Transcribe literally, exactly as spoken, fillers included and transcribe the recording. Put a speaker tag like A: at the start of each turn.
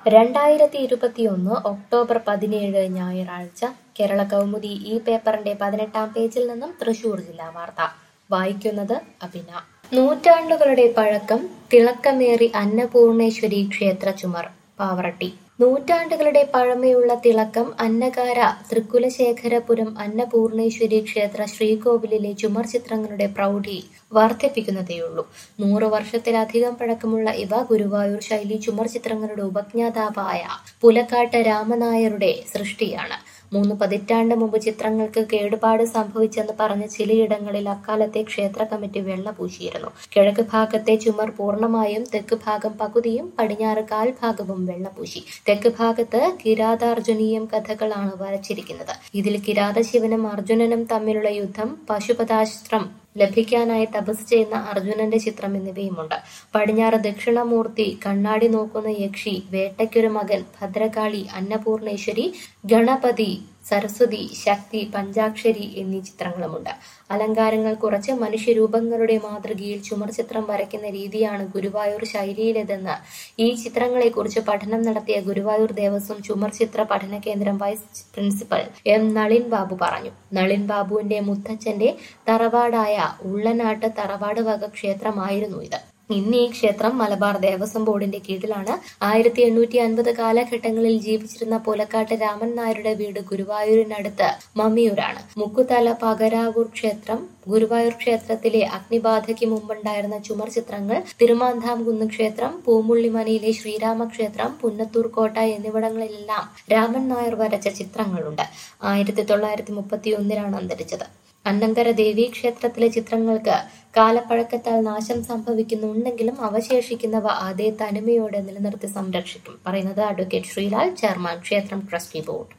A: രണ്ടായിരത്തി ഇരുപത്തിയൊന്ന് ഒക്ടോബർ പതിനേഴ് ഞായറാഴ്ച കേരള കൗമുദി ഈ പേപ്പറിന്റെ പതിനെട്ടാം പേജിൽ നിന്നും തൃശൂർ ജില്ലാ വാർത്ത വായിക്കുന്നത് അഭിന. നൂറ്റാണ്ടുകളുടെ പഴക്കം തിളക്കമേറി അന്നപൂർണേശ്വരി ക്ഷേത്ര ചുമർ പാവറട്ടി. നൂറ്റാണ്ടുകളുടെ പഴമയുള്ള തിളക്കം അന്നകാര തൃക്കുലശേഖരപുരം അന്നപൂർണേശ്വരി ക്ഷേത്ര ശ്രീകോവിലിലെ ചുമർ ചിത്രങ്ങളുടെ പ്രൗഢി വർദ്ധിപ്പിക്കുന്നതേയുള്ളൂ. നൂറ് വർഷത്തിലധികം പഴക്കമുള്ള ഇവ ഗുരുവായൂർ ശൈലി ചുമർ ചിത്രങ്ങളുടെ ഉപജ്ഞാതാവായ പുലക്കാട്ട് രാമനായരുടെ സൃഷ്ടിയാണ്. മൂന്ന് പതിറ്റാണ്ട് മുമ്പ് ചിത്രങ്ങൾക്ക് കേടുപാട് സംഭവിച്ചെന്ന് പറഞ്ഞ് ചിലയിടങ്ങളിൽ അക്കാലത്തെ ക്ഷേത്ര കമ്മിറ്റി വെള്ള പൂശിയിരുന്നു. കിഴക്ക് ഭാഗത്തെ ചുമർ പൂർണ്ണമായും, തെക്ക് ഭാഗം പകുതിയും, പടിഞ്ഞാറ് കാൽഭാഗവും വെള്ളപൂശി. തെക്ക് ഭാഗത്ത് കിരാതാർജുനീയം കഥകളാണ് വരച്ചിരിക്കുന്നത്. ഇതിൽ കിരാതശിവനും അർജുനനും തമ്മിലുള്ള യുദ്ധം, പശുപതാസ്ത്രം ലഭിക്കാനായി തപസ് ചെയ്യുന്ന അർജുനന്റെ ചിത്രം എന്നിവയുമുണ്ട്. പടിഞ്ഞാറ് ദക്ഷിണമൂർത്തി, കണ്ണാടി നോക്കുന്ന യക്ഷി, വേട്ടയ്ക്കൊരു മകൻ, ഭദ്രകാളി, അന്നപൂർണേശ്വരി, ഗണപതി, സരസ്വതി, ശക്തി, പഞ്ചാക്ഷരി എന്നീ ചിത്രങ്ങളുമുണ്ട്. അലങ്കാരങ്ങൾ കുറച്ച് മനുഷ്യരൂപങ്ങളുടെ മാതൃകയിൽ ചുമർ ചിത്രം വരയ്ക്കുന്ന രീതിയാണ് ഗുരുവായൂർ ശൈലിയിലേതെന്ന് ഈ ചിത്രങ്ങളെക്കുറിച്ച് പഠനം നടത്തിയ ഗുരുവായൂർ ദേവസ്വം ചുമർ ചിത്ര പഠന കേന്ദ്രം vice principal M Nalin Babu പറഞ്ഞു. നളിൻ ബാബുവിന്റെ മുത്തച്ഛന്റെ തറവാടായ ഉള്ളനാട്ട് തറവാട് വക ക്ഷേത്രമായിരുന്നു ഇത്. ഇന്ന് ഈ ക്ഷേത്രം മലബാർ ദേവസ്വം ബോർഡിന്റെ കീഴിലാണ്. ആയിരത്തി എണ്ണൂറ്റി അൻപത് കാലഘട്ടങ്ങളിൽ ജീവിച്ചിരുന്ന പുലക്കാട്ട് രാമൻ നായരുടെ വീട് ഗുരുവായൂരിനടുത്ത് മമ്മിയൂരാണ്. മുക്കുതല പകരാവൂർ ക്ഷേത്രം, ഗുരുവായൂർ ക്ഷേത്രത്തിലെ അഗ്നിബാധയ്ക്ക് മുമ്പുണ്ടായിരുന്ന ചുമർ ചിത്രങ്ങൾ, തിരുമാന്താംകുന്ന് ക്ഷേത്രം, പൂമുള്ളിമനയിലെ ശ്രീരാമക്ഷേത്രം, പുന്നത്തൂർ കോട്ട എന്നിവിടങ്ങളിലെല്ലാം രാമൻ നായർ വരച്ച ചിത്രങ്ങളുണ്ട്. ആയിരത്തി തൊള്ളായിരത്തി മുപ്പത്തി ഒന്നിലാണ് അന്തരിച്ചത്. അന്നങ്കര ദേവീ ക്ഷേത്രത്തിലെ ചിത്രങ്ങൾക്ക് കാലപ്പഴക്കത്താൽ നാശം സംഭവിക്കുന്നുണ്ടെങ്കിലും അവശേഷിക്കുന്നവ അതേ തനിമയോടെ നിലനിർത്തി സംരക്ഷിക്കും. പറയുന്നത് അഡ്വക്കേറ്റ് ശ്രീലാൽ, ചെയർമാൻ, ക്ഷേത്രം ട്രസ്റ്റി ബോർഡ്.